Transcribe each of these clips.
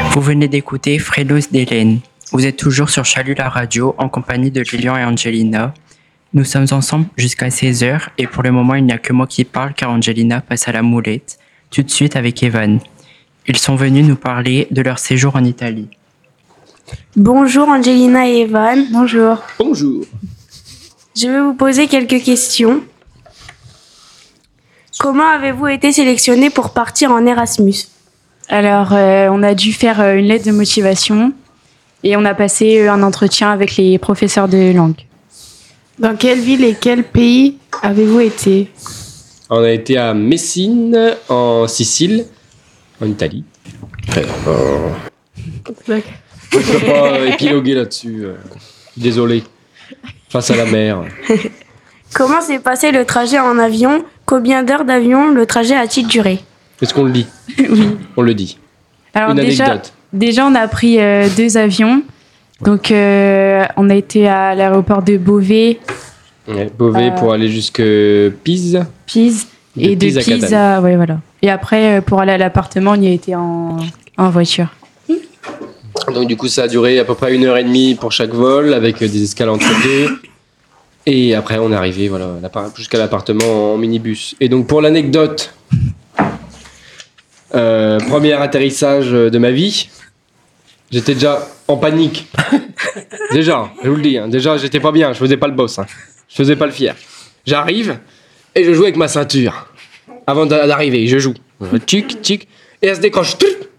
Vous venez d'écouter Frélos d'Hélène. Vous êtes toujours sur Chalut la radio en compagnie de Lilian et Angelina. Nous sommes ensemble jusqu'à 16h et pour le moment il n'y a que moi qui parle car Angelina passe à la moulette. Tout de suite avec Evan. Ils sont venus nous parler de leur séjour en Italie. Bonjour Angelina et Evan. Bonjour. Bonjour. Je vais vous poser quelques questions. Comment avez-vous été sélectionné pour partir en Erasmus ? Alors, on a dû faire une lettre de motivation et on a passé un entretien avec les professeurs de langue. Dans quelle ville et quel pays avez-vous été ? On a été à Messine, en Sicile, en Italie. Je ne peux pas épiloguer là-dessus. Désolé. Face à la mer. Comment s'est passé le trajet en avion ? Combien d'heures d'avion le trajet a-t-il duré ? Est-ce qu'on le dit ? Oui. On le dit. Alors Une anecdote. déjà, on a pris 2 avions. Donc, on a été à l'aéroport de Beauvais. Ouais, Beauvais pour aller jusque Pise. Et de Pise à Pise à... Ouais, voilà. Et après, pour aller à l'appartement, on y a été en voiture. Donc du coup, ça a duré à peu près 1h30 pour chaque vol, avec des escales entre deux. Et après, on est arrivé jusqu'à l'appartement en minibus. Et donc, pour l'anecdote, premier atterrissage de ma vie, j'étais déjà en panique. Déjà, je vous le dis, déjà, j'étais pas bien, je faisais pas le boss, je faisais pas le fier. J'arrive et je joue avec ma ceinture. Avant d'arriver, je joue. Tic, tic, et elle se décroche.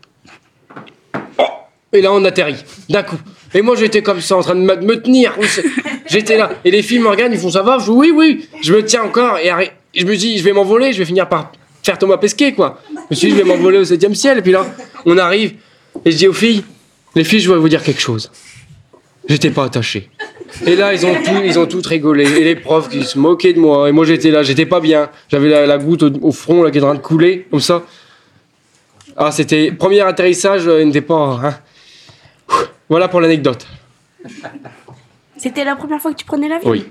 Et là, on atterrit, d'un coup. Et moi, j'étais comme ça, en train de me tenir. J'étais là. Et les filles me regardent, ils font ça va ? Je dis oui. Je me tiens encore. Et je me dis, je vais m'envoler, je vais finir par faire Thomas Pesquet, quoi. Je me suis dit, je vais m'envoler au 7e ciel. Et puis là, on arrive. Et je dis aux filles, les filles, je voudrais vous dire quelque chose. J'étais pas attaché. Et là, ils ont toutes rigolé. Et les profs qui se moquaient de moi. Et moi, j'étais là, j'étais pas bien. J'avais la goutte au front, là, qui est en train de couler, comme ça. Ah, c'était... Premier atterrissage, il n'était pas... Voilà pour l'anecdote. C'était la première fois que tu prenais l'avion ? Oui.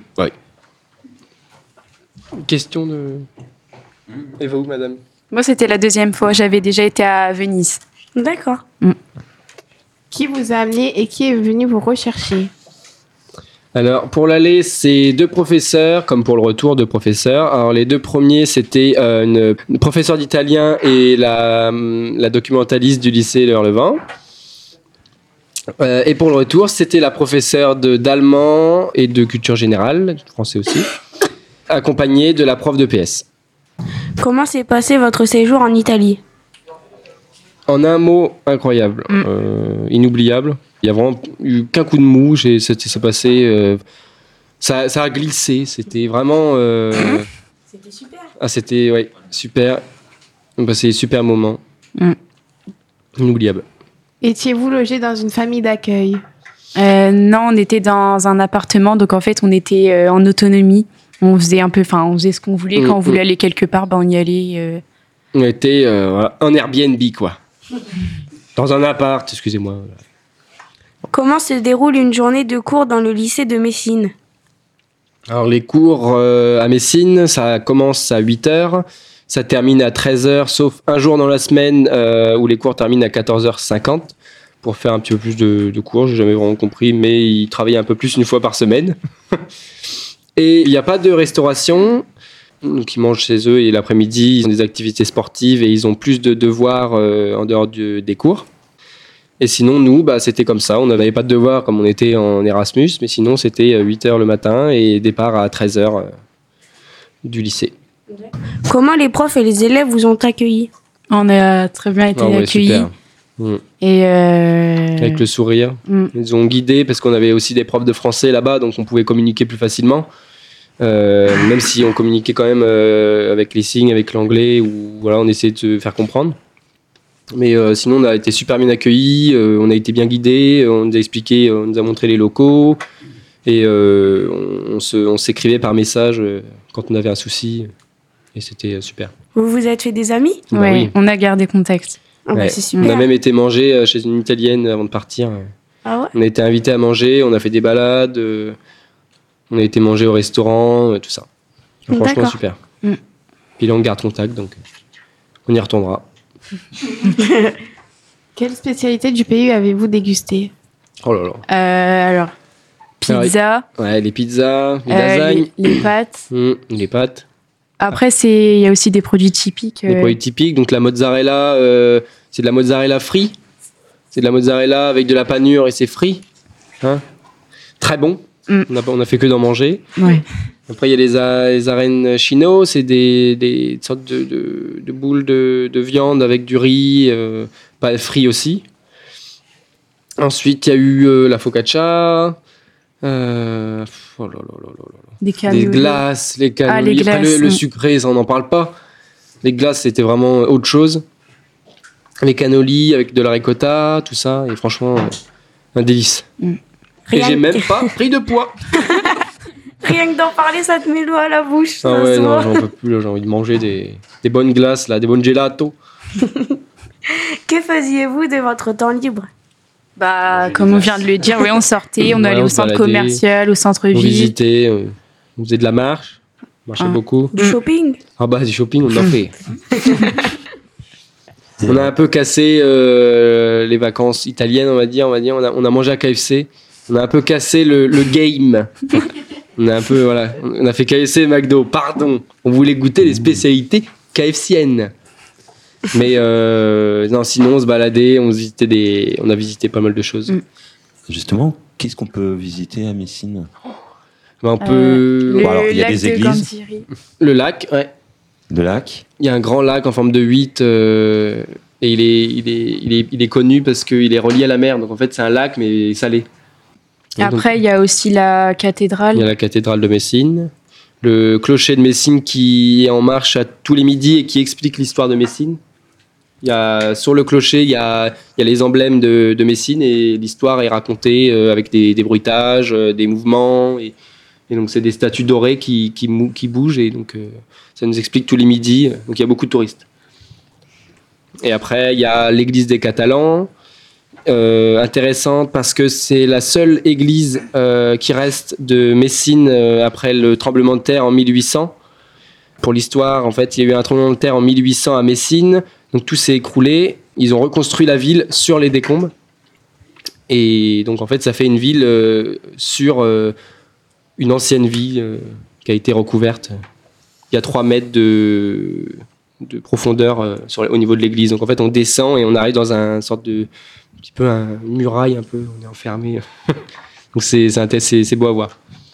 Question de... Et vous, madame ? Moi, c'était la 2e fois. J'avais déjà été à Venise. D'accord. Qui vous a amené et qui est venu vous rechercher ? Alors, pour l'aller, c'est 2 professeurs, comme pour le retour, 2 professeurs. Alors, les 2 premiers, c'était une professeure d'italien et la documentaliste du lycée L'Heure-le-Vent. Et pour le retour, c'était la professeure d'allemand et de culture générale, français aussi, accompagnée de la prof de PS. Comment s'est passé votre séjour en Italie ? En un mot, incroyable, inoubliable. Il n'y a vraiment eu qu'un coup de mou, ça passé, ça a glissé, c'était vraiment... C'était super. Ah, c'était, ouais, super. On passait des super moments. Inoubliable. Étiez-vous logé dans une famille d'accueil ? Non, on était dans un appartement. Donc, en fait, on était en autonomie. On faisait ce qu'on voulait. Quand on voulait aller quelque part, on y allait. On était en Airbnb, quoi. Dans un appart, excusez-moi. Comment se déroule une journée de cours dans le lycée de Messine ? Alors, les cours à Messine, ça commence à 8h, ça termine à 13h, sauf un jour dans la semaine où les cours terminent à 14h50 pour faire un petit peu plus de cours. J'ai jamais vraiment compris, mais ils travaillent un peu plus une fois par semaine. Et il n'y a pas de restauration, donc ils mangent chez eux et l'après-midi, ils ont des activités sportives et ils ont plus de devoirs en dehors des cours. Et sinon, nous, c'était comme ça. On n'avait pas de devoirs comme on était en Erasmus, mais sinon, c'était 8h le matin et départ à 13h du lycée. Comment les profs et les élèves vous ont accueillis ? On a très bien été accueillis. Super. Et avec le sourire. Ils ont guidé parce qu'on avait aussi des profs de français là-bas, donc on pouvait communiquer plus facilement. Même si on communiquait quand même avec les signes, avec l'anglais, ou voilà, on essayait de se faire comprendre. Mais sinon, on a été super bien accueillis, on a été bien guidés, on nous a expliqué, on nous a montré les locaux, et on s'écrivait par message quand on avait un souci, et c'était super. Vous vous êtes fait des amis ? Oui, on a gardé contact. C'est super. On a même été manger chez une Italienne avant de partir. Ah ouais ? On a été invités à manger, on a fait des balades, on a été manger au restaurant, tout ça. Franchement, D'accord. super. Puis là, on garde contact, donc on y retournera. Quelle spécialité du pays avez-vous dégusté? Oh là là. Alors, pizza, Ouais, les pizzas, les lasagnes, les pâtes. les pâtes. Après, il y a aussi des produits typiques. Les produits typiques, donc la mozzarella, c'est de la mozzarella frite. C'est de la mozzarella avec de la panure et c'est frit. Hein, très bon. On a fait que d'en manger. Ouais. Après, il y a les arènes chino, c'est des sortes de boules de viande avec du riz, pas frit aussi. Ensuite, il y a eu la focaccia. Oh là là là là là. Des Des cannolis. glaces, les cannolis. les Après, glaces, le sucré, ça, on n'en parle pas. Les glaces, c'était vraiment autre chose. Les cannolis avec de la ricotta, tout ça. Et franchement, un délice. Et Rien j'ai que- même pas pris de poids. Rien que d'en parler, ça te met l'eau à la bouche. Ah ça ouais, se non, voit. j'en peux plus. Là, j'ai envie de manger des bonnes glaces, là, des bonnes gelatos. Que faisiez-vous de votre temps libre? Bah, comme on vient de le dire, oui, on sortait, on Ouais, allait on au se centre baladait. commercial, au On centre-ville. visitait, on faisait de la marche. On marchait beaucoup. Du shopping? Ah bah, du shopping, on en fait. On a un peu cassé les vacances italiennes, on va dire. On a mangé à KFC. On a un peu cassé le game. On a un peu, voilà. On a fait KFC et McDo. Pardon. On voulait goûter les spécialités KFCiennes. Mais non, sinon, on se baladait, on a visité pas mal de choses. Justement, qu'est-ce qu'on peut visiter à Messine? Ben, on peut. Le Bon, alors, il y a lac des de églises. Gandhiri. Le lac, ouais. De lac? Il y a un grand lac en forme de 8 et il est connu parce qu'il est relié à la mer. Donc en fait, c'est un lac mais salé. Et donc, Après, il y a aussi la cathédrale. il y a la cathédrale de Messine, le clocher de Messine qui est en marche à tous les midis et qui explique l'histoire de Messine. Sur le clocher, il y a les emblèmes de Messine et l'histoire est racontée avec des bruitages, des mouvements. Et donc, c'est des statues dorées qui bougent. Et donc, ça nous explique tous les midis. Donc, il y a beaucoup de touristes. Et après, il y a l'église des Catalans. Intéressante parce que c'est la seule église qui reste de Messine après le tremblement de terre en 1800. Pour l'histoire, en fait, il y a eu un tremblement de terre en 1800 à Messine. Donc, tout s'est écroulé. Ils ont reconstruit la ville sur les décombres. Et donc, en fait, ça fait une ville sur une ancienne ville qui a été recouverte. Il y a 3 mètres de profondeur au niveau de l'église. Donc, en fait, on descend et on arrive dans une sorte de un petit peu une muraille, un peu. On est enfermé. Donc, c'est beau à voir.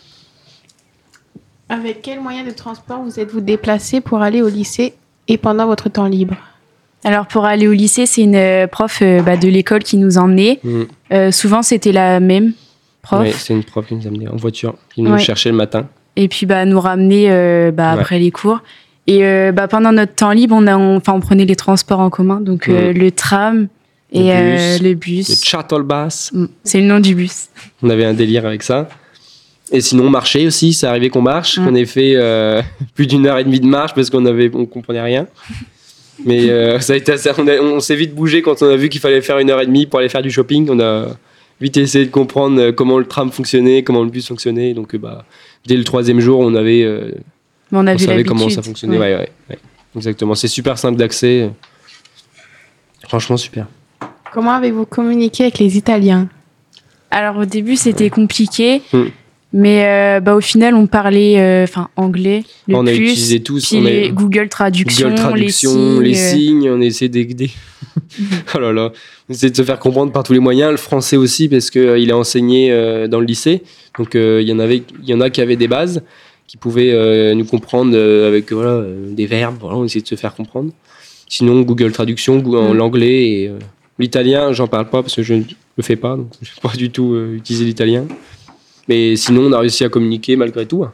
Avec quel moyen de transport vous êtes-vous déplacé pour aller au lycée et pendant votre temps libre? Alors, pour aller au lycée, c'est une prof de l'école qui nous emmenait. Souvent, c'était la même prof. Ouais, c'est une prof qui nous amenait en voiture, qui nous Ouais. cherchait le matin. Et puis, nous ramener après les cours. Et pendant notre temps libre, on prenait les transports en commun. Donc, le tram et le bus. Le shuttle bus. C'est le nom du bus. On avait un délire avec ça. Et sinon, marcher aussi, ça arrivait qu'on marche. On ait fait plus d'1h30 de marche parce qu'on comprenait rien. Mais ça a été on s'est vite bougé quand on a vu qu'il fallait faire 1h30 pour aller faire du shopping. On a vite essayé de comprendre comment le tram fonctionnait, comment le bus fonctionnait. Donc, dès le 3e jour, on savait comment ça fonctionnait. Ouais, exactement. C'est super simple d'accès. Franchement, super. Comment avez-vous communiqué avec les Italiens? Alors, au début, c'était compliqué. Mais au final, on parlait anglais le On a plus. utilisé tous. Puis les Google Traduction, les signes, on essaie d'aider. Oh là là, on essaie de se faire comprendre par tous les moyens. Le français aussi, parce qu'il est enseigné dans le lycée. Donc, il y en a qui avaient des bases, qui pouvaient nous comprendre avec des verbes. Voilà, on essaie de se faire comprendre. Sinon, Google Traduction, l'anglais et l'italien, j'en parle pas parce que je ne le fais pas. Donc, je ne vais pas du tout utiliser l'italien. Mais sinon, on a réussi à communiquer malgré tout.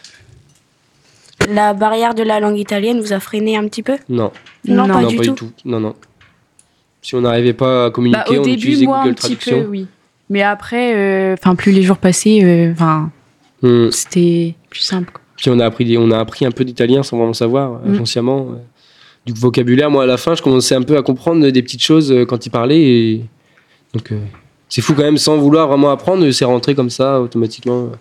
La barrière de la langue italienne vous a freiné un petit peu? Non. Non, pas Non, du pas tout. du tout. Non. Si on n'arrivait pas à communiquer, Au on début, utilisait moi, Google un petit Traduction. peu, oui. Mais après, plus les jours passaient, c'était plus simple. Quoi. Puis on a appris un peu d'italien sans vraiment savoir, inconsciemment. Du vocabulaire, moi, à la fin, je commençais un peu à comprendre des petites choses quand il parlait. Et... Donc, c'est fou quand même, sans vouloir vraiment apprendre, c'est rentré comme ça, automatiquement.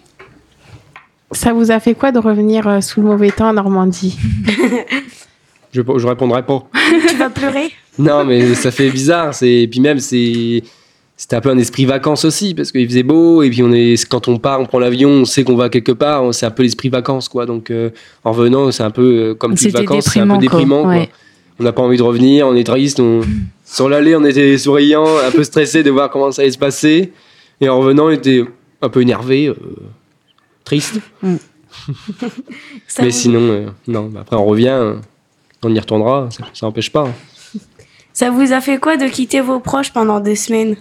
Ça vous a fait quoi de revenir sous le mauvais temps en Normandie? Je répondrai pas. Tu vas pleurer? Non, mais ça fait bizarre. Et puis même, c'était un peu un esprit vacances aussi, parce qu'il faisait beau, et puis quand on part, on prend l'avion, on sait qu'on va quelque part, c'est un peu l'esprit vacances, quoi. Donc, en revenant, c'est un peu comme toutes vacances, c'est un peu déprimant, quoi. On n'a pas envie de revenir, on est triste. Sur l'allée, on était souriant, un peu stressé de voir comment ça allait se passer. Et en revenant, on était un peu énervé, triste. Mais sinon, non. Après, on revient, on y retournera, ça n'empêche pas. Ça vous a fait quoi de quitter vos proches pendant 2 semaines?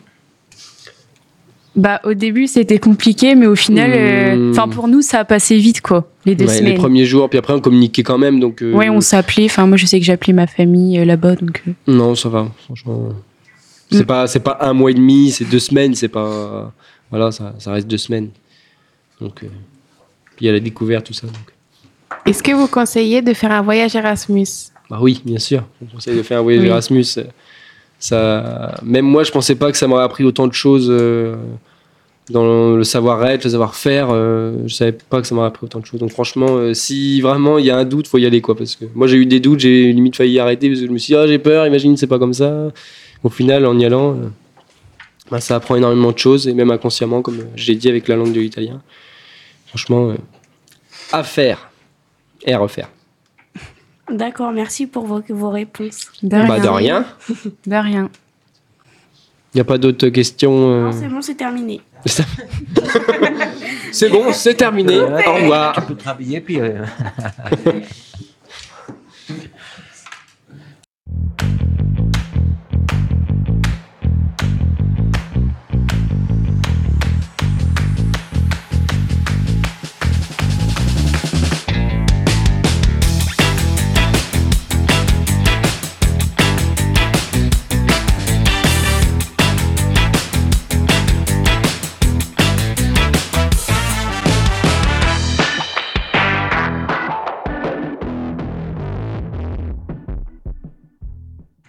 Au début, c'était compliqué, mais au final, pour nous, ça a passé vite, quoi, les 2 semaines. Les premiers jours, puis après, on communiquait quand même. Donc, ouais, on s'appelait. Enfin, moi, je sais que j'appelais ma famille là-bas. Donc, Non, ça va, franchement. C'est pas 1 mois et demi, c'est 2 semaines. C'est pas. Voilà, ça reste 2 semaines. Donc, puis il y a la découverte, tout ça. Donc. Est-ce que vous conseillez de faire un voyage Erasmus? Oui, bien sûr. On conseille de faire un voyage Erasmus. Même moi, je pensais pas que ça m'aurait appris autant de choses dans le savoir-être, le savoir-faire. Je savais pas que ça m'aurait appris autant de choses. Donc franchement, si vraiment il y a un doute, faut y aller, quoi. Parce que moi, j'ai eu des doutes, j'ai limite failli arrêter parce que je me suis dit, j'ai peur. Imagine, c'est pas comme ça. Au final, en y allant, ça apprend énormément de choses, et même inconsciemment, comme j'ai dit avec la langue de l'italien. Franchement, à faire et à refaire. D'accord, merci pour vos réponses. De rien. De rien. De rien. Il n'y a pas d'autres questions Non, c'est bon, c'est terminé. C'est bon, c'est terminé. Au revoir. Tu peux te rhabiller, puis...